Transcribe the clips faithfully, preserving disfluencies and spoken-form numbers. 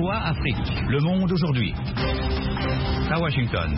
V O A Afrique. Le monde aujourd'hui. À Washington.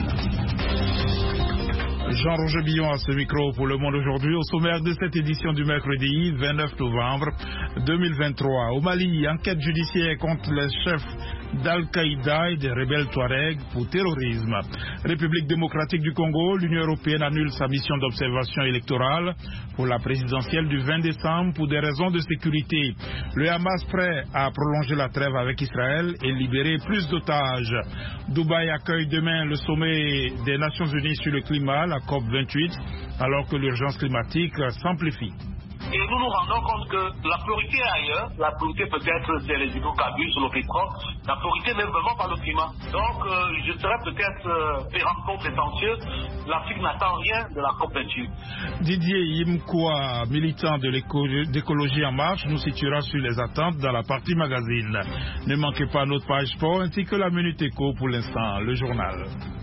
Jean-Roger Billon à ce micro pour Le Monde aujourd'hui. Au sommaire de cette édition du mercredi vingt-neuf novembre deux mille vingt-trois. Au Mali, enquête judiciaire contre les chefs d'Al-Qaïda et des rebelles Touareg pour terrorisme. République démocratique du Congo, l'Union européenne annule sa mission d'observation électorale pour la présidentielle du vingt décembre pour des raisons de sécurité. Le Hamas prêt à prolonger la trêve avec Israël et libérer plus d'otages. Dubaï accueille demain le sommet des Nations Unies sur le climat, la COP vingt-huit, alors que l'urgence climatique s'amplifie. Et nous nous rendons compte que la priorité est ailleurs. La priorité peut-être c'est les hydrocarbures sur le pétrole. La priorité n'est vraiment pas le climat. Donc euh, je serais peut-être euh, péremptement prétentieux. L'Afrique n'attend rien de la COP vingt-huit. Didier Imkoua, militant de d'écologie en marche, nous situera sur les attentes dans la partie magazine. Ne manquez pas notre page sport ainsi que la Minute Éco pour l'instant, le journal.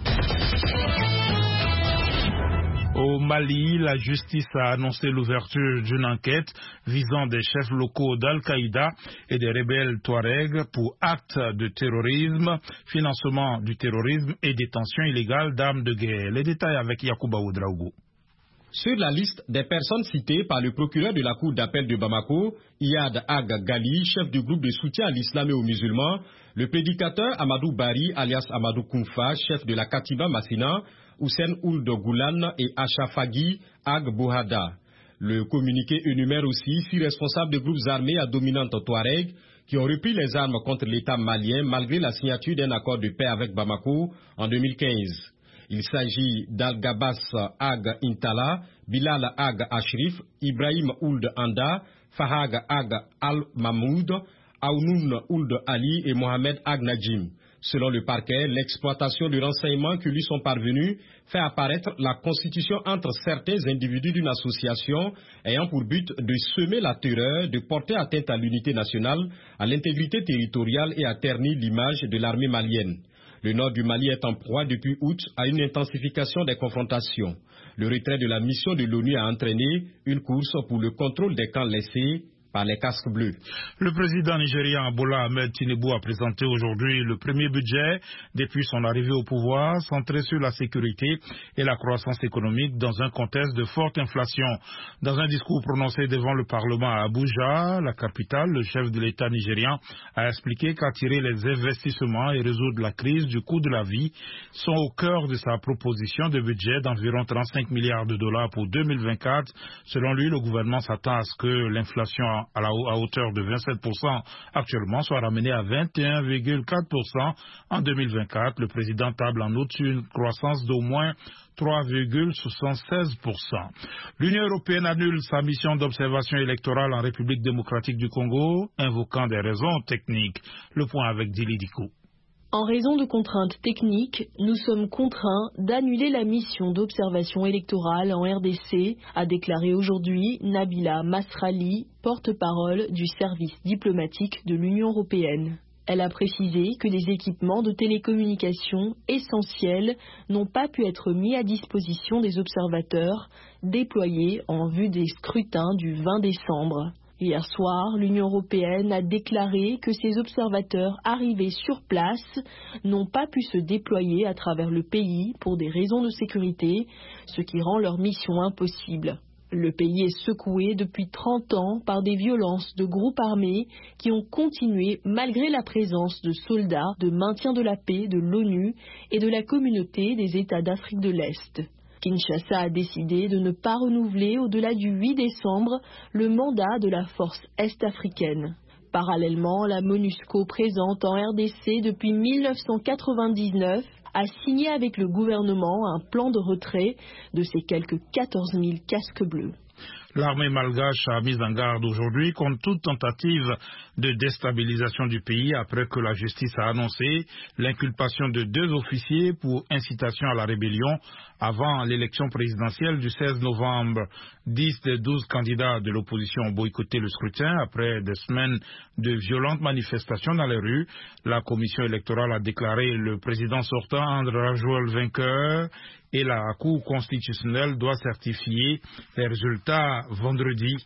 Au Mali, la justice a annoncé l'ouverture d'une enquête visant des chefs locaux d'Al-Qaïda et des rebelles Touareg pour actes de terrorisme, financement du terrorisme et détention illégale d'armes de guerre. Les détails avec Yacouba Oudraogo. Sur la liste des personnes citées par le procureur de la Cour d'appel de Bamako, Iyad Ag Gali, chef du groupe de soutien à l'islam et aux musulmans, le prédicateur Amadou Bari, alias Amadou Koumfa, chef de la Katiba Massina, Hussein Ould Goulan et Achafagi Ag Bouhada. Le communiqué énumère aussi six responsables de groupes armés à dominante Touareg qui ont repris les armes contre l'État malien malgré la signature d'un accord de paix avec Bamako en deux mille quinze. Il s'agit d'Al-Gabas Ag Intala, Bilal Ag Ashrif, Ibrahim Ould Anda, Fahag Ag Al-Mahmoud, Aounoun Ould Ali et Mohamed Ag Najim. Selon le parquet, l'exploitation de renseignements qui lui sont parvenus fait apparaître la constitution entre certains individus d'une association ayant pour but de semer la terreur, de porter atteinte à l'unité nationale, à l'intégrité territoriale et à ternir l'image de l'armée malienne. Le nord du Mali est en proie depuis août à une intensification des confrontations. Le retrait de la mission de l'ONU a entraîné une course pour le contrôle des camps laissés par les casques bleus. Le président nigérian Bola Ahmed Tinubu a présenté aujourd'hui le premier budget depuis son arrivée au pouvoir, centré sur la sécurité et la croissance économique dans un contexte de forte inflation. Dans un discours prononcé devant le Parlement à Abuja, la capitale, le chef de l'État nigérian a expliqué qu'attirer les investissements et résoudre la crise du coût de la vie sont au cœur de sa proposition de budget d'environ trente-cinq milliards de dollars pour deux mille vingt-quatre. Selon lui, le gouvernement s'attend à ce que l'inflation à, la, à hauteur de vingt-sept pour cent actuellement soit ramenée à vingt et un virgule quatre pour cent en deux mille vingt-quatre. Le président table en outre sur une croissance d'au moins trois virgule soixante-seize pour cent. L'Union européenne annule sa mission d'observation électorale en République démocratique du Congo, invoquant des raisons techniques. Le point avec Dili Diko. En raison de contraintes techniques, nous sommes contraints d'annuler la mission d'observation électorale en R D C, a déclaré aujourd'hui Nabila Masrali, porte-parole du service diplomatique de l'Union européenne. Elle a précisé que les équipements de télécommunication essentiels n'ont pas pu être mis à disposition des observateurs déployés en vue des scrutins du vingt décembre. Hier soir, l'Union européenne a déclaré que ces observateurs arrivés sur place n'ont pas pu se déployer à travers le pays pour des raisons de sécurité, ce qui rend leur mission impossible. Le pays est secoué depuis trente ans par des violences de groupes armés qui ont continué malgré la présence de soldats de maintien de la paix de l'ONU et de la communauté des États d'Afrique de l'Est. Kinshasa a décidé de ne pas renouveler au-delà du huit décembre le mandat de la force est-africaine. Parallèlement, la MONUSCO présente en R D C depuis mille neuf cent quatre-vingt-dix-neuf a signé avec le gouvernement un plan de retrait de ses quelques quatorze mille casques bleus. L'armée malgache a mis en garde aujourd'hui contre toute tentative de déstabilisation du pays après que la justice a annoncé l'inculpation de deux officiers pour incitation à la rébellion avant l'élection présidentielle du seize novembre. Dix des douze candidats de l'opposition ont boycotté le scrutin après des semaines de violentes manifestations dans les rues. La commission électorale a déclaré le président sortant André Rajoel vainqueur et la Cour constitutionnelle doit certifier les résultats vendredi.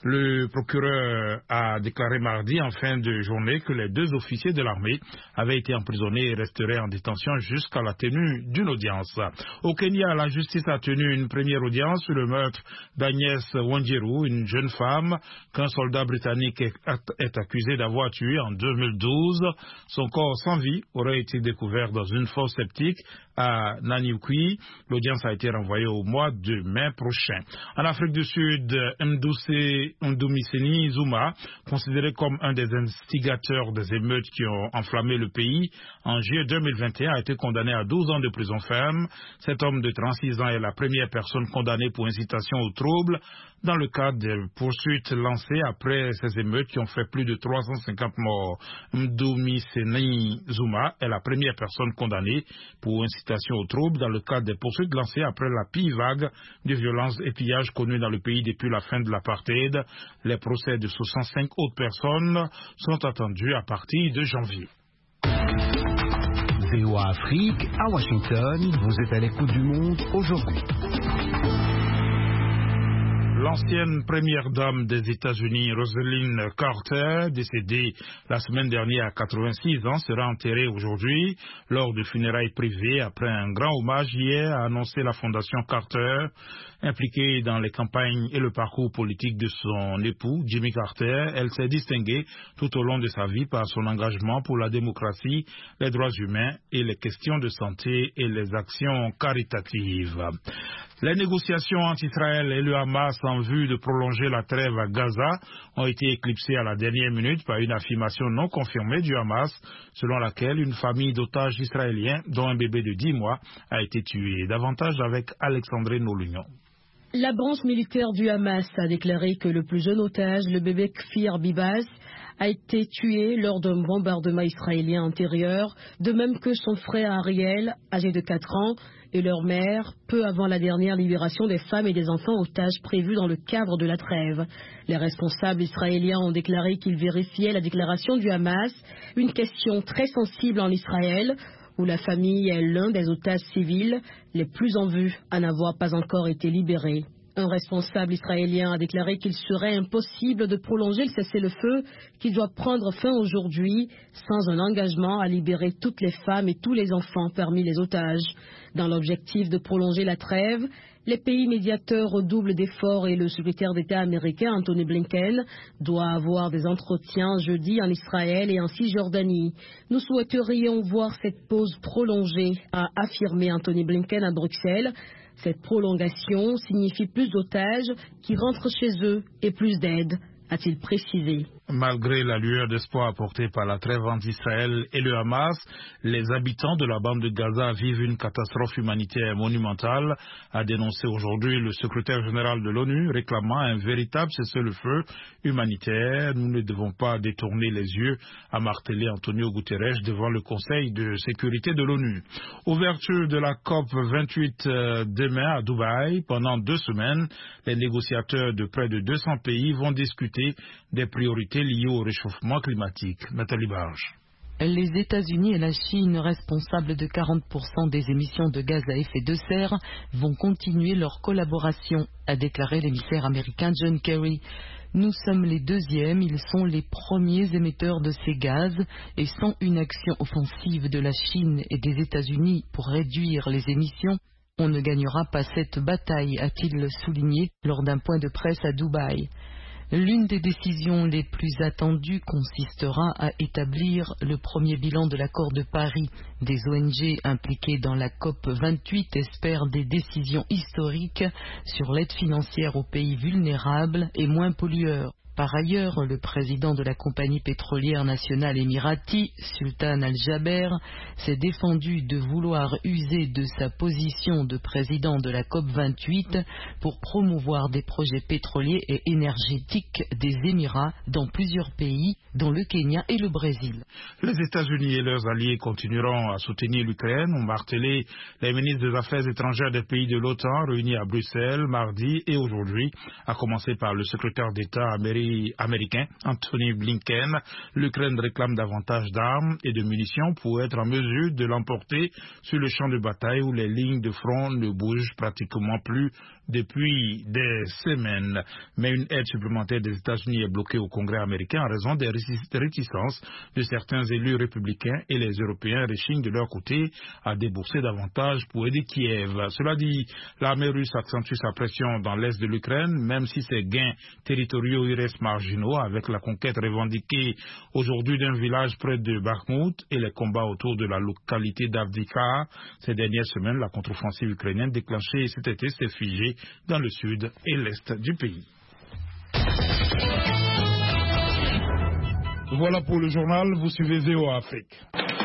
Le procureur a déclaré mardi en fin de journée que les deux officiers de l'armée avaient été emprisonnés et resteraient en détention jusqu'à la tenue d'une audience. Au Kenya, la justice a tenu une première audience sur le meurtre d'Agnès Wanjiru, une jeune femme qu'un soldat britannique est accusé d'avoir tuée en deux mille douze. Son corps sans vie aurait été découvert dans une fosse septique à Nanyuki. L'audience a été renvoyée au mois de mai prochain. En Afrique du Sud, Ndumiseni Zuma, considéré comme un des instigateurs des émeutes qui ont enflammé le pays en juillet deux mille vingt et un, a été condamné à douze ans de prison ferme. Cet homme de trente-six ans est la première personne condamnée pour incitation au trouble dans le cadre des poursuites lancées après ces émeutes qui ont fait plus de trois cent cinquante morts. Ndumiseni Zuma est la première personne condamnée pour incitation au trouble dans le cadre des poursuites lancées après la pire vague de violences et pillages connus dans le pays depuis la fin de l'apartheid. Les procès de soixante-cinq autres personnes sont attendus à partir de janvier. V O A Afrique, à Washington, vous êtes à l'écoute du monde aujourd'hui. L'ancienne première dame des États-Unis, Rosalynn Carter, décédée la semaine dernière à quatre-vingt-six ans, sera enterrée aujourd'hui lors de funérailles privées après un grand hommage hier, a annoncé la Fondation Carter, impliquée dans les campagnes et le parcours politique de son époux, Jimmy Carter. Elle s'est distinguée tout au long de sa vie par son engagement pour la démocratie, les droits humains et les questions de santé et les actions caritatives. Les négociations entre Israël et le Hamas en vue de prolonger la trêve à Gaza ont été éclipsées à la dernière minute par une affirmation non confirmée du Hamas, selon laquelle une famille d'otages israéliens, dont un bébé de dix mois, a été tuée. Davantage avec Alexandrine Nolunion. La branche militaire du Hamas a déclaré que le plus jeune otage, le bébé Kfir Bibas, a été tué lors d'un bombardement israélien antérieur, de même que son frère Ariel, âgé de quatre ans, et leur mère, peu avant la dernière libération des femmes et des enfants otages prévus dans le cadre de la trêve. Les responsables israéliens ont déclaré qu'ils vérifiaient la déclaration du Hamas, une question très sensible en Israël, où la famille est l'un des otages civils les plus en vue à n'avoir pas encore été libérés. Un responsable israélien a déclaré qu'il serait impossible de prolonger le cessez-le-feu qui doit prendre fin aujourd'hui sans un engagement à libérer toutes les femmes et tous les enfants parmi les otages. Dans l'objectif de prolonger la trêve, les pays médiateurs redoublent d'efforts et le secrétaire d'État américain Anthony Blinken doit avoir des entretiens jeudi en Israël et en Cisjordanie. Nous souhaiterions voir cette pause prolongée, a affirmé Anthony Blinken à Bruxelles. Cette prolongation signifie plus d'otages qui rentrent chez eux et plus d'aide, a-t-il précisé. Malgré la lueur d'espoir apportée par la trêve entre Israël et le Hamas, les habitants de la bande de Gaza vivent une catastrophe humanitaire monumentale, a dénoncé aujourd'hui le secrétaire général de l'ONU, réclamant un véritable cessez-le-feu humanitaire. Nous ne devons pas détourner les yeux, a martelé Antonio Guterres devant le Conseil de sécurité de l'ONU. Ouverture de la COP vingt-huit euh, demain à Dubaï. Pendant deux semaines, les négociateurs de près de deux cents pays vont discuter des priorités liées au réchauffement climatique. Nathalie Barge. Les États-Unis et la Chine, responsables de quarante pour cent des émissions de gaz à effet de serre, vont continuer leur collaboration, a déclaré l'émissaire américain John Kerry. Nous sommes les deuxièmes, ils sont les premiers émetteurs de ces gaz et sans une action offensive de la Chine et des États-Unis pour réduire les émissions, on ne gagnera pas cette bataille, a-t-il souligné lors d'un point de presse à Dubaï. L'une des décisions les plus attendues consistera à établir le premier bilan de l'accord de Paris. Des O N G impliquées dans la COP vingt-huit espèrent des décisions historiques sur l'aide financière aux pays vulnérables et moins pollueurs. Par ailleurs, le président de la compagnie pétrolière nationale émirati, Sultan Al-Jaber, s'est défendu de vouloir user de sa position de président de la COP vingt-huit pour promouvoir des projets pétroliers et énergétiques des Émirats dans plusieurs pays, dont le Kenya et le Brésil. Les États-Unis et leurs alliés continueront à soutenir l'Ukraine, ont martelé les ministres des Affaires étrangères des pays de l'OTAN réunis à Bruxelles mardi et aujourd'hui, à commencer par le secrétaire d'État américain conseiller américain Anthony Blinken. L'Ukraine réclame davantage d'armes et de munitions pour être en mesure de l'emporter sur le champ de bataille où les lignes de front ne bougent pratiquement plus depuis des semaines. Mais une aide supplémentaire des États-Unis est bloquée au Congrès américain en raison des réticences de certains élus républicains, et les Européens rechignent de leur côté à débourser davantage pour aider Kiev. Cela dit, l'armée russe accentue sa pression dans l'est de l'Ukraine, même si ses gains territoriaux y restent marginaux, avec la conquête revendiquée aujourd'hui d'un village près de Bakhmut et les combats autour de la localité d'Avdiivka. Ces dernières semaines, la contre-offensive ukrainienne déclenchée cet été s'est figée dans le sud et l'est du pays. Voilà pour le journal, vous suivez V O A Afrique.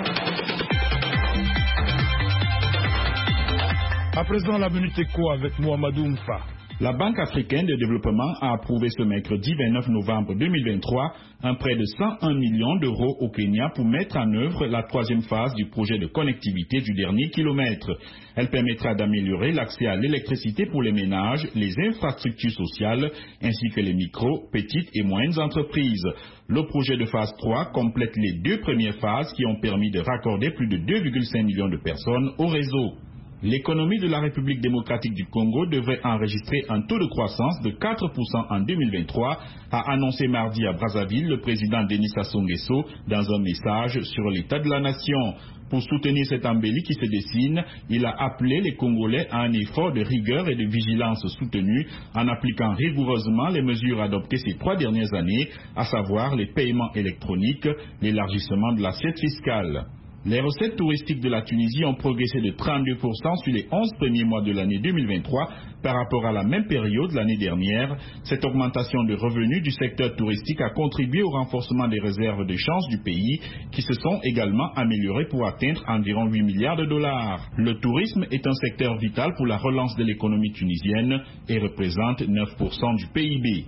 À présent, la minute éco avec Mohamedou Mfa. La Banque africaine de développement a approuvé ce mercredi vingt-neuf novembre deux mille vingt-trois un prêt de cent un millions d'euros au Kenya pour mettre en œuvre la troisième phase du projet de connectivité du dernier kilomètre. Elle permettra d'améliorer l'accès à l'électricité pour les ménages, les infrastructures sociales, ainsi que les micro, petites et moyennes entreprises. Le projet de phase trois complète les deux premières phases qui ont permis de raccorder plus de deux virgule cinq millions de personnes au réseau. L'économie de la République démocratique du Congo devrait enregistrer un taux de croissance de quatre pour cent en deux mille vingt-trois, a annoncé mardi à Brazzaville le président Denis Sassou Nguesso dans un message sur l'état de la nation. Pour soutenir cette embellie qui se dessine, il a appelé les Congolais à un effort de rigueur et de vigilance soutenu en appliquant rigoureusement les mesures adoptées ces trois dernières années, à savoir les paiements électroniques, l'élargissement de l'assiette fiscale. Les recettes touristiques de la Tunisie ont progressé de trente-deux pour cent sur les onze premiers mois de l'année deux mille vingt-trois par rapport à la même période l'année dernière. Cette augmentation de revenus du secteur touristique a contribué au renforcement des réserves de change du pays qui se sont également améliorées pour atteindre environ huit milliards de dollars. Le tourisme est un secteur vital pour la relance de l'économie tunisienne et représente neuf pour cent du P I B.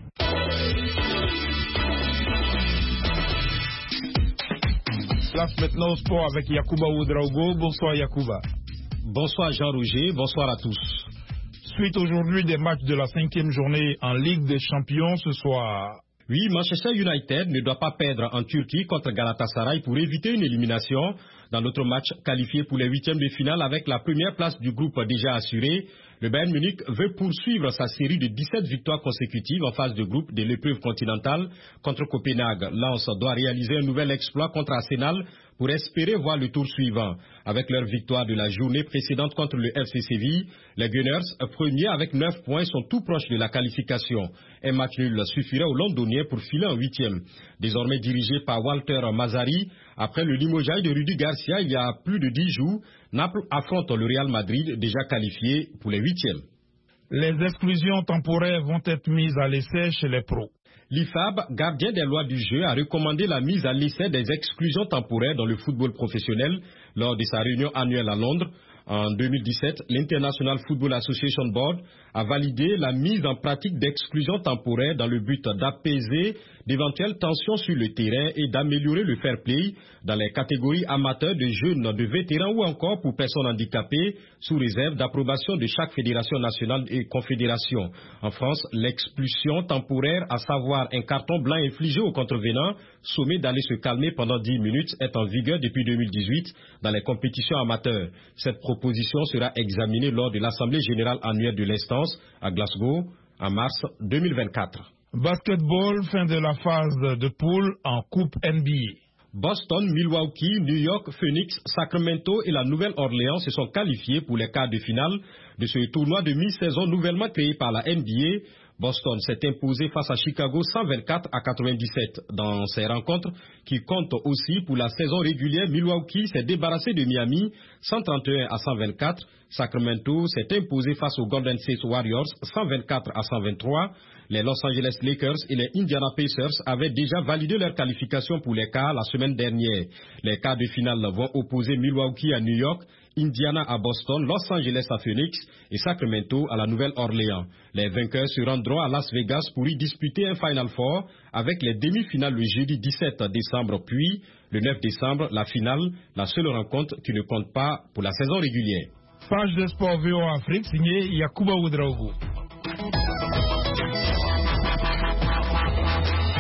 Place maintenant au sport avec Yacouba Ouedraogo. Bonsoir Yacouba. Bonsoir Jean-Roger, bonsoir à tous. Suite aujourd'hui des matchs de la cinquième journée en Ligue des Champions ce soir. Oui, Manchester United ne doit pas perdre en Turquie contre Galatasaray pour éviter une élimination dans l'autre match qualifié pour les huitièmes de finale avec la première place du groupe déjà assurée. Le Bayern Munich veut poursuivre sa série de dix-sept victoires consécutives en phase de groupe de l'épreuve continentale contre Copenhague. Lens doit réaliser un nouvel exploit contre Arsenal pour espérer voir le tour suivant. Avec leur victoire de la journée précédente contre le F C Séville, les Gunners, premiers avec neuf points, sont tout proches de la qualification. Un match nul suffirait aux Londoniens pour filer en huitième. Désormais dirigé par Walter Mazzarri, après le limogeage de Rudy Garcia il y a plus de dix jours, Naples affronte le Real Madrid déjà qualifié pour les huitièmes. Les exclusions temporaires vont être mises à l'essai chez les pros. L'I F A B, gardien des lois du jeu, a recommandé la mise à l'essai des exclusions temporaires dans le football professionnel lors de sa réunion annuelle à Londres. En deux mille dix-sept, l'International Football Association Board a validé la mise en pratique d'exclusions temporaires dans le but d'apaiser d'éventuelles tensions sur le terrain et d'améliorer le fair play dans les catégories amateurs, de jeunes, de vétérans ou encore pour personnes handicapées, sous réserve d'approbation de chaque fédération nationale et confédération. En France, l'expulsion temporaire, à savoir un carton blanc infligé au contrevenant, sommé d'aller se calmer pendant dix minutes, est en vigueur depuis deux mille dix-huit dans les compétitions amateurs. Cette proposition sera examinée lors de l'Assemblée générale annuelle de l'instance à Glasgow en mars deux mille vingt-quatre. Basketball, fin de la phase de poule en Coupe N B A. Boston, Milwaukee, New York, Phoenix, Sacramento et la Nouvelle-Orléans se sont qualifiés pour les quarts de finale de ce tournoi de mi-saison nouvellement créé par la N B A. Boston s'est imposé face à Chicago cent vingt-quatre à quatre-vingt-dix-sept. Dans ces rencontres qui comptent aussi pour la saison régulière, Milwaukee s'est débarrassé de Miami cent trente et un à cent vingt-quatre. Sacramento s'est imposé face aux Golden State Warriors cent vingt-quatre à cent vingt-trois. Les Los Angeles Lakers et les Indiana Pacers avaient déjà validé leur qualification pour les quarts la semaine dernière. Les quarts de finale vont opposer Milwaukee à New York, Indiana à Boston, Los Angeles à Phoenix et Sacramento à la Nouvelle-Orléans. Les vainqueurs se rendront à Las Vegas pour y disputer un Final Four avec les demi-finales le jeudi dix-sept décembre, puis le neuf décembre, la finale, la seule rencontre qui ne compte pas pour la saison régulière. Page de sport V O A Afrique, signé Yacouba Ouedraogo.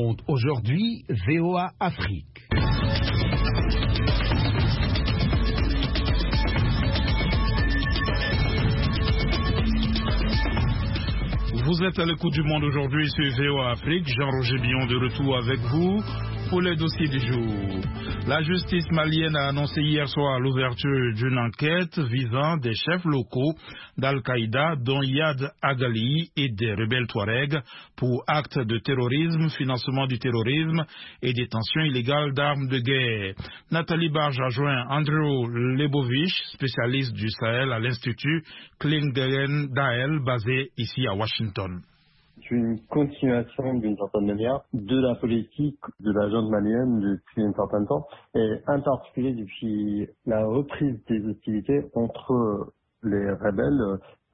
Monde aujourd'hui, V O A Afrique. Vous êtes à l'écoute du Monde aujourd'hui sur V O A Afrique. Jean-Roger Billon de retour avec vous pour les dossiers du jour. La justice malienne a annoncé hier soir l'ouverture d'une enquête visant des chefs locaux d'Al-Qaïda, dont Yad Agali et des rebelles Touaregs, pour actes de terrorisme, financement du terrorisme et détention illégale d'armes de guerre. Nathalie Barge a joint Andrew Lebovich, spécialiste du Sahel à l'Institut Klingen-Dael, basé ici à Washington. C'est une continuation d'une certaine manière de la politique de la junte malienne depuis un certain temps, et en particulier depuis la reprise des hostilités entre les rebelles,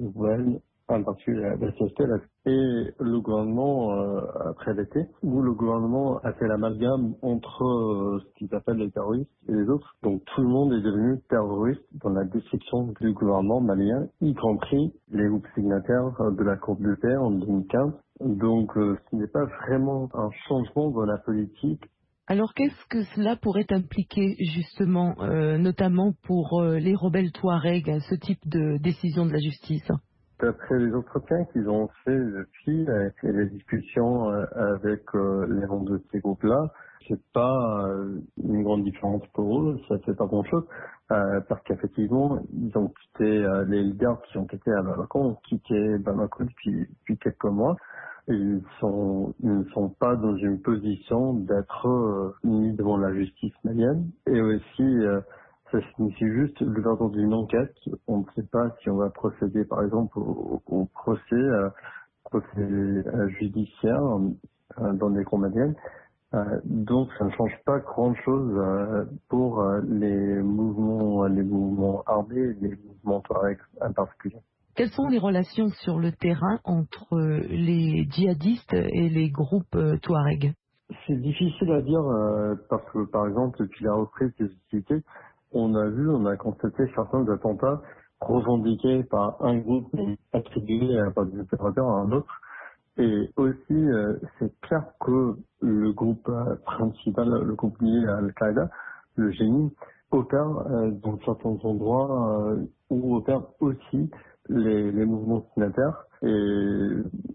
en particulier la S S P et le gouvernement euh, après l'été, où le gouvernement a fait l'amalgame entre euh, ce qu'ils appellent les terroristes et les autres. Donc tout le monde est devenu terroriste dans la description du gouvernement malien, y compris les groupes signataires de l'accord de paix en deux mille quinze. Donc euh, ce n'est pas vraiment un changement dans la politique. Alors qu'est-ce que cela pourrait impliquer justement, euh, notamment pour euh, les rebelles Touaregs, ce type de décision de la justice ? D'après les entretiens qu'ils ont fait depuis et les discussions avec les membres de ces groupes-là, c'est pas une grande différence pour eux, ça fait pas grand-chose, parce qu'effectivement, ils ont quitté, les leaders qui ont quitté à Bamako ont quitté Bamako depuis, depuis quelques mois. Et ils, sont, ils ne sont pas dans une position d'être mis devant la justice malienne. Et aussi, ça signifie juste l'ouverture d'une enquête. On ne sait pas si on va procéder, par exemple, au, au procès, euh, procès euh, judiciaire euh, dans les cours maliennes. Euh, donc, ça ne change pas grand-chose euh, pour euh, les mouvements, les mouvements armés, les mouvements Touaregs en particulier. Quelles sont les relations sur le terrain entre les djihadistes et les groupes euh, Touaregs ? C'est difficile à dire euh, parce que, par exemple, depuis la reprise des hostilités, on a vu, on a constaté certains attentats revendiqués par un groupe et attribués par des opérateurs à un autre. Et aussi, euh, c'est clair que le groupe euh, principal, le groupe lié à Al-Qaïda, le G N I, opère euh, dans certains endroits euh, où opèrent aussi les, les mouvements signataires. Et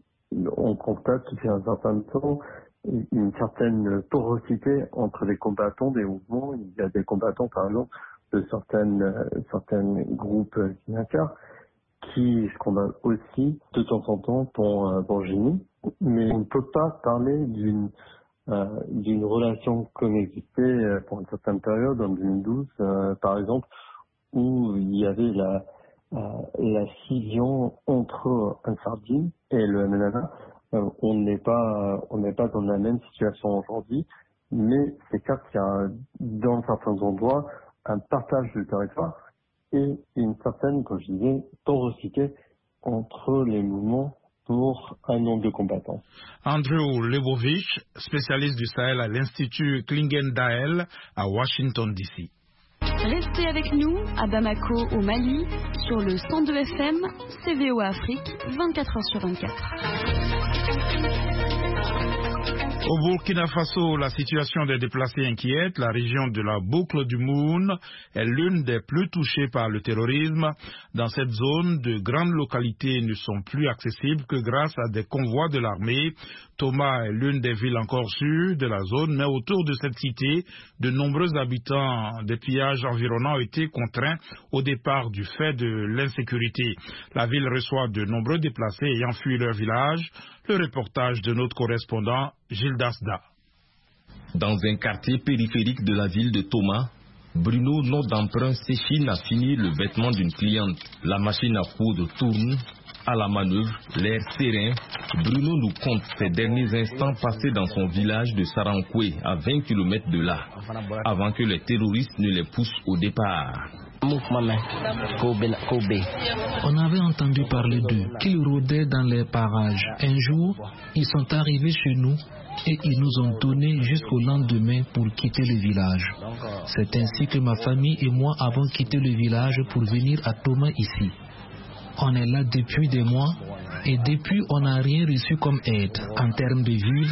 on constate depuis un certain temps une certaine porosité entre les combattants des mouvements. Il y a des combattants, par exemple, de certaines, euh, certains groupes signataires qui se combattent aussi de temps en temps pour, euh, pour G N I. Mais on ne peut pas parler d'une euh, d'une relation comme existait euh, pour une certaine période, en deux mille douze, euh, par exemple, où il y avait la, euh, la scission entre Ansar-Dine et le M N L A. Euh, on n'est pas, on n'est pas dans la même situation aujourd'hui, mais c'est clair qu'il y a dans certains endroits un partage du territoire et une certaine, comme je disais, porosité entre les mouvements pour un nombre de combattants. Andrew Lebovich, spécialiste du Sahel à l'Institut Klingen-Dael à Washington D C. Restez avec nous à Bamako au Mali sur le cent deux F M, C V O Afrique, vingt-quatre heures sur vingt-quatre. Au Burkina Faso, la situation des déplacés inquiète. La région de la boucle du Moune est l'une des plus touchées par le terrorisme. Dans cette zone, de grandes localités ne sont plus accessibles que grâce à des convois de l'armée. Toma est l'une des villes encore sûres de la zone, mais autour de cette cité, de nombreux habitants des pillages environnants ont été contraints au départ du fait de l'insécurité. La ville reçoit de nombreux déplacés ayant fui leur village. Le reportage de notre correspondant Gilles Dasda. Dans un quartier périphérique de la ville de Toma, Bruno, note d'emprunt, s'échine à finir le vêtement d'une cliente. La machine à coudre tourne. À la manœuvre, l'air serein, Bruno nous compte ses derniers instants passés dans son village de Sarankoué, à vingt kilomètres de là, avant que les terroristes ne les poussent au départ. On avait entendu parler d'eux, qu'ils rôdaient dans les parages. Un jour, ils sont arrivés chez nous et ils nous ont donné jusqu'au lendemain pour quitter le village. C'est ainsi que ma famille et moi avons quitté le village pour venir à Toma ici. On est là depuis des mois et depuis on n'a rien reçu comme aide en termes de vivres,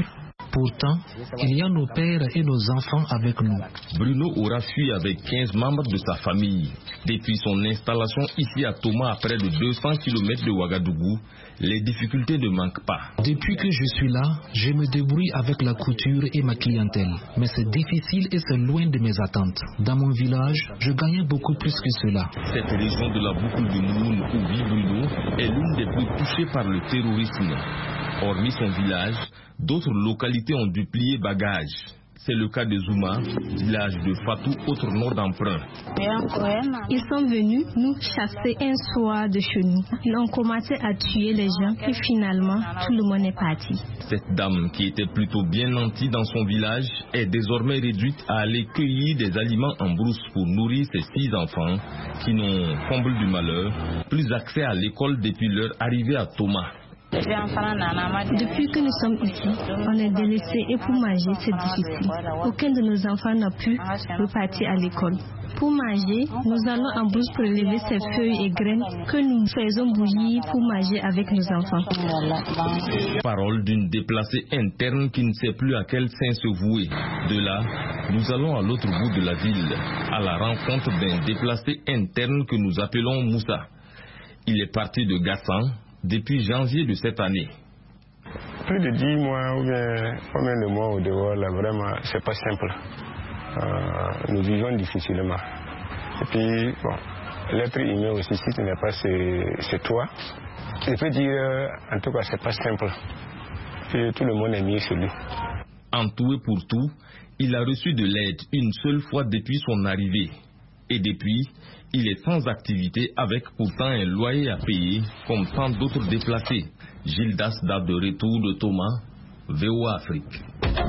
Pourtant, il y a nos pères et nos enfants avec nous. Bruno aura fui avec quinze membres de sa famille. Depuis son installation ici à Toma, à près de deux cents kilomètres de Ouagadougou, les difficultés ne manquent pas. Depuis que je suis là, je me débrouille avec la couture et ma clientèle. Mais c'est difficile et c'est loin de mes attentes. Dans mon village, je gagnais beaucoup plus que cela. Cette région de la boucle de Moumoun où vit Bruno est l'une des plus touchées par le terrorisme. Hormis son village, d'autres localités ont dû plier bagages. C'est le cas de Zouma, village de Fatou, autre nom d'emprunt. Ils sont venus nous chasser un soir de chez nous. Ils ont commencé à tuer les gens et finalement, tout le monde est parti. Cette dame, qui était plutôt bien nantie dans son village, est désormais réduite à aller cueillir des aliments en brousse pour nourrir ses six enfants qui n'ont, comble du malheur, plus accès à l'école depuis leur arrivée à Toma. Depuis que nous sommes ici, on est délaissés et pour manger, c'est difficile. Aucun de nos enfants n'a pu repartir à l'école. Pour manger, nous allons en brousse prélever ces feuilles et graines que nous faisons bouillir pour manger avec nos enfants. Parole d'une déplacée interne qui ne sait plus à quel saint se vouer. De là, nous allons à l'autre bout de la ville, à la rencontre d'un déplacé interne que nous appelons Moussa. Il est parti de Gassan depuis janvier de cette année. Plus de dix mois ou bien combien de mois au dehors, là, vraiment, c'est pas simple. Euh, nous vivons difficilement. Et puis, bon, l'être humain aussi, si tu n'es pas chez toi, je peux dire, en tout cas, c'est pas simple. Et tout le monde est mis chez lui. Entouré pour tout, il a reçu de l'aide une seule fois depuis son arrivée. Et depuis, il est sans activité avec pourtant un loyer à payer, comme tant d'autres déplacés. Gildas date de retour de Thomas, V O A Afrique.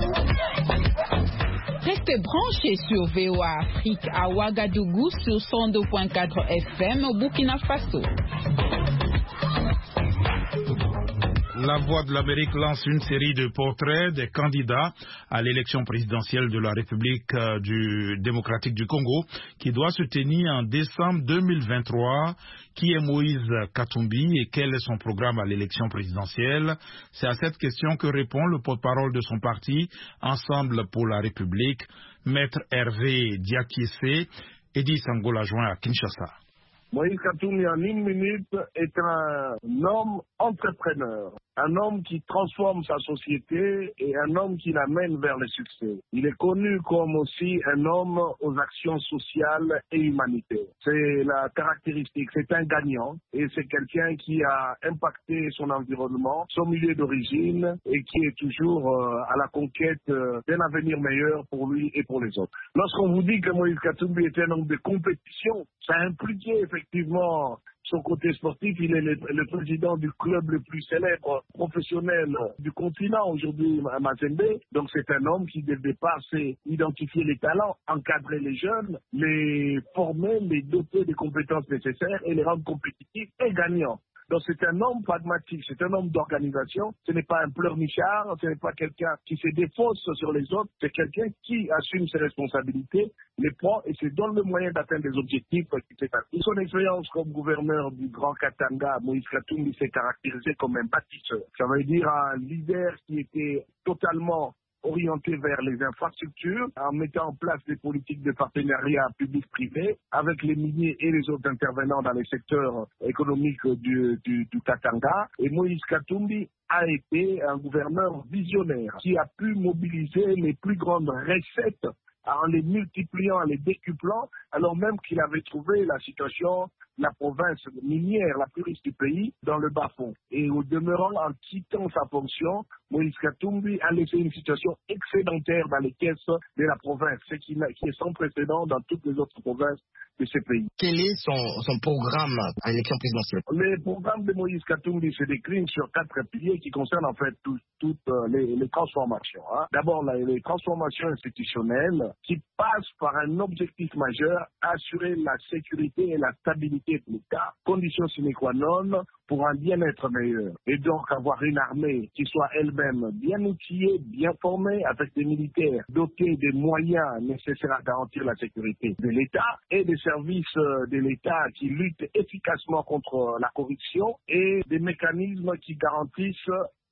Restez branchés sur V O A Afrique à Ouagadougou sur cent deux point quatre F M au Burkina Faso. La Voix de l'Amérique lance une série de portraits des candidats à l'élection présidentielle de la République du démocratique du Congo qui doit se tenir en décembre deux mille vingt-trois. Qui est Moïse Katumbi et quel est son programme à l'élection présidentielle? C'est à cette question que répond le porte-parole de son parti, Ensemble pour la République, Maître Hervé Diakissé, Eddy Sangola joint à Kinshasa. Moïse Katumbi, en une minute, est un homme entrepreneur, un homme qui transforme sa société et un homme qui l'amène vers le succès. Il est connu comme aussi un homme aux actions sociales et humanitaires. C'est la caractéristique, c'est un gagnant et c'est quelqu'un qui a impacté son environnement, son milieu d'origine et qui est toujours euh, à la conquête euh, d'un avenir meilleur pour lui et pour les autres. Lorsqu'on vous dit que Moïse Katumbi est un homme de compétition, ça impliquait effectivement son côté sportif. Il est le, le président du club le plus célèbre professionnel du continent aujourd'hui, Mazembe. Donc c'est un homme qui dès le départ sait identifier les talents, encadrer les jeunes, les former, les doter des compétences nécessaires et les rendre compétitifs et gagnants. Donc c'est un homme pragmatique, c'est un homme d'organisation, ce n'est pas un pleurnichard, ce n'est pas quelqu'un qui se défausse sur les autres, c'est quelqu'un qui assume ses responsabilités, les prend et se donne le moyen d'atteindre des objectifs qui s'est atteint. Son expérience comme gouverneur du Grand Katanga, Moïse Katumbi s'est caractérisé comme un bâtisseur. Ça veut dire un leader qui était totalement orienté vers les infrastructures, en mettant en place des politiques de partenariat public-privé avec les miniers et les autres intervenants dans les secteurs économiques du, du, du Katanga. Et Moïse Katumbi a été un gouverneur visionnaire qui a pu mobiliser les plus grandes recettes en les multipliant, en les décuplant, alors même qu'il avait trouvé la situation, la province minière la plus riche du pays, dans le bas-fond. Et au demeurant, en quittant sa fonction, Moïse Katumbi a laissé une situation excédentaire dans les caisses de la province, ce qui, qui est sans précédent dans toutes les autres provinces de ce pays. Quel est son, son programme à l'élection présidentielle? Le programme de Moïse Katumbi se décline sur quatre piliers qui concernent en fait tout, toutes les, les transformations. Hein. D'abord, la, les transformations institutionnelles qui passent par un objectif majeur, assurer la sécurité et la stabilité de l'État, condition sine qua non pour un bien-être meilleur. Et donc avoir une armée qui soit elle-même bien outillée, bien formée, avec des militaires dotés des moyens nécessaires à garantir la sécurité de l'État et des services de l'État qui luttent efficacement contre la corruption et des mécanismes qui garantissent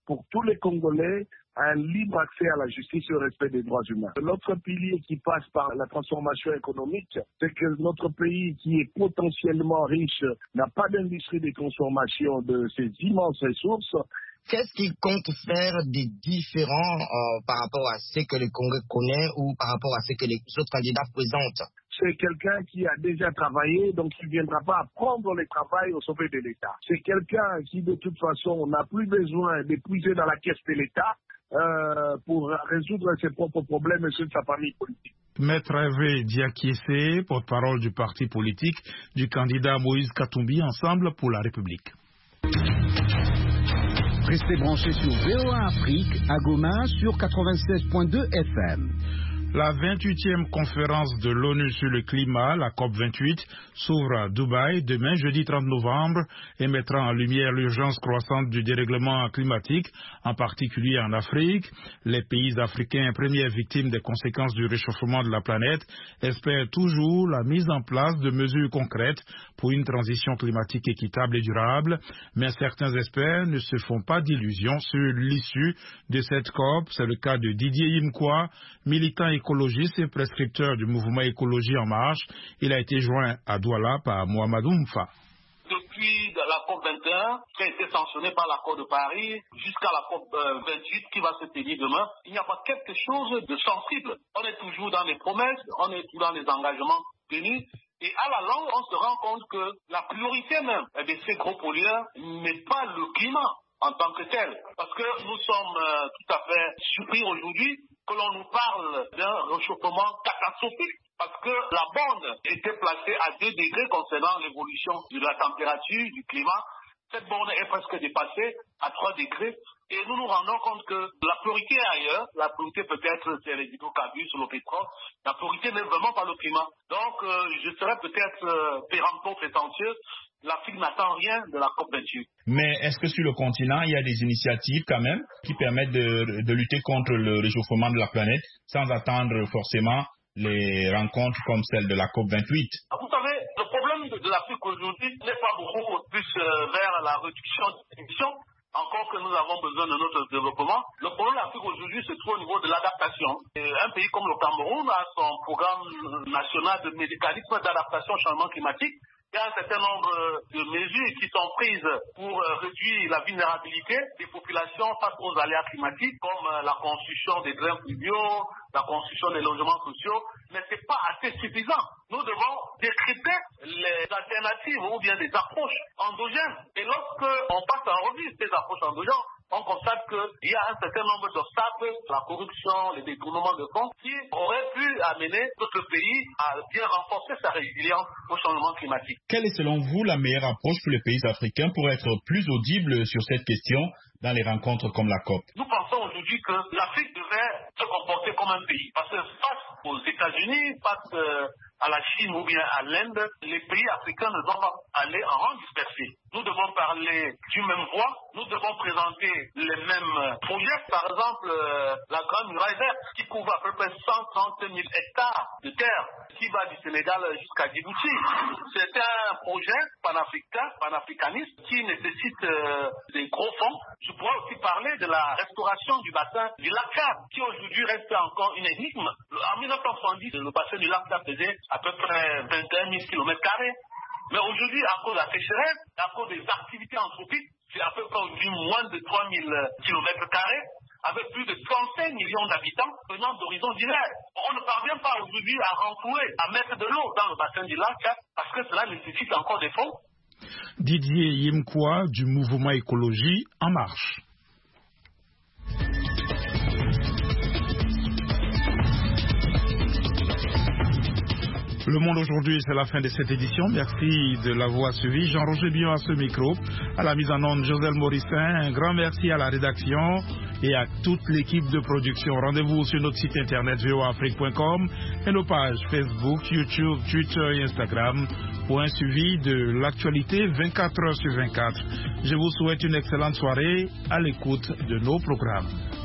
pour tous les Congolais un libre accès à la justice et au respect des droits humains. L'autre pilier qui passe par la transformation économique, c'est que notre pays qui est potentiellement riche n'a pas d'industrie de transformation de ces immenses ressources. Qu'est-ce qu'il compte faire de différent euh, par rapport à ce que le Congo connaît ou par rapport à ce que les autres candidats présentent? C'est quelqu'un qui a déjà travaillé, donc il ne viendra pas apprendre le travail au sommet de l'État. C'est quelqu'un qui, de toute façon, n'a plus besoin de puiser dans la caisse de l'État euh, pour résoudre ses propres problèmes et ceux de sa famille politique. Maître Hervé Diakiese, porte-parole du parti politique du candidat Moïse Katumbi, Ensemble pour la République. Restez branchés sur V O A Afrique à Goma sur quatre-vingt-seize virgule deux F M. La vingt-huitième conférence de l'ONU sur le climat, la COP vingt-huit, s'ouvre à Dubaï demain, jeudi trente novembre, et mettra en lumière l'urgence croissante du dérèglement climatique, en particulier en Afrique. Les pays africains, premières victimes des conséquences du réchauffement de la planète, espèrent toujours la mise en place de mesures concrètes pour une transition climatique équitable et durable. Mais certains experts ne se font pas d'illusions sur l'issue de cette COP. C'est le cas de Didier Yimkwa, militant écologiste et prescripteur du mouvement Écologie en Marche. Il a été joint à Douala par Mohamedou Mfa. Depuis la COP vingt et un, qui a été sanctionnée par l'accord de Paris, jusqu'à la COP vingt-huit qui va se tenir demain, il n'y a pas quelque chose de sensible. On est toujours dans les promesses, on est toujours dans les engagements tenus. Et à la longue, on se rend compte que la priorité même de ces gros pollueurs n'est pas le climat en tant que tel. Parce que nous sommes euh, tout à fait surpris aujourd'hui que l'on nous parle d'un réchauffement catastrophique. Parce que la borne était placée à deux degrés concernant l'évolution de la température, du climat. Cette borne est presque dépassée à trois degrés. Et nous nous rendons compte que la priorité est ailleurs. La priorité peut-être c'est les hydrocarbures sur le pétrole. La priorité n'est vraiment pas le climat. Donc euh, je serais peut-être euh, péremptoire prétentieux. L'Afrique n'attend rien de la COP vingt-huit. Mais est-ce que sur le continent, il y a des initiatives quand même qui permettent de, de lutter contre le réchauffement de la planète sans attendre forcément les rencontres comme celle de la COP vingt-huit? Vous savez, le problème de, de l'Afrique aujourd'hui n'est pas beaucoup plus euh, vers la réduction des émissions, encore que nous avons besoin de notre développement. Le problème de l'Afrique aujourd'hui se trouve au niveau de l'adaptation. Et un pays comme le Cameroun a son programme national de médicalisme d'adaptation au changement climatique. Il y a un certain nombre de mesures qui sont prises pour réduire la vulnérabilité des populations face aux aléas climatiques, comme la construction des drains pluviaux, la construction des logements sociaux, mais ce n'est pas assez suffisant. Nous devons décrypter les alternatives ou bien des approches endogènes. Et lorsque on passe en revue ces approches endogènes, on constate qu'il y a un certain nombre d'obstacles, la corruption, les détournements de fonds, qui auraient pu amener notre pays à bien renforcer sa résilience au changement climatique. Quelle est selon vous la meilleure approche pour les pays africains pour être plus audibles sur cette question dans les rencontres comme la COP? Nous pensons aujourd'hui que l'Afrique devrait se comporter comme un pays. Parce que face aux États-Unis, face euh, à la Chine ou bien à l'Inde, les pays africains ne doivent pas aller en rang dispersé. Nous devons parler d'une même voix, nous devons présenter les mêmes projets. Par exemple, euh, la Grande Muraille Verte, qui couvre à peu près cent trente mille hectares de terre, qui va du Sénégal jusqu'à Djibouti. C'est un projet panafricain, panafricaniste, qui nécessite euh, des gros fonds. Je pourrais aussi parler de la restauration du bassin du lac Tchad, qui aujourd'hui reste encore une énigme. En mille neuf cent soixante-dix, le bassin du lac Tchad faisait à peu près vingt et un mille kilomètres carrés. Mais aujourd'hui, à cause de la sécheresse, à cause des activités anthropiques, c'est à peu près aujourd'hui moins de trois mille kilomètres carrés, avec plus de trente-cinq millions d'habitants venant d'horizons divers. On ne parvient pas aujourd'hui à renflouer, à mettre de l'eau dans le bassin du lac, parce que cela nécessite encore des fonds. Didier Yimkwa du mouvement Écologie en Marche. Le Monde aujourd'hui, c'est la fin de cette édition. Merci de l'avoir suivi. Jean-Roger Bion à ce micro. À la mise en onde, Joselle Morissin. Un grand merci à la rédaction et à toute l'équipe de production. Rendez-vous sur notre site internet v o a afrique point com et nos pages Facebook, YouTube, Twitter et Instagram pour un suivi de l'actualité vingt-quatre heures sur vingt-quatre. Je vous souhaite une excellente soirée à l'écoute de nos programmes.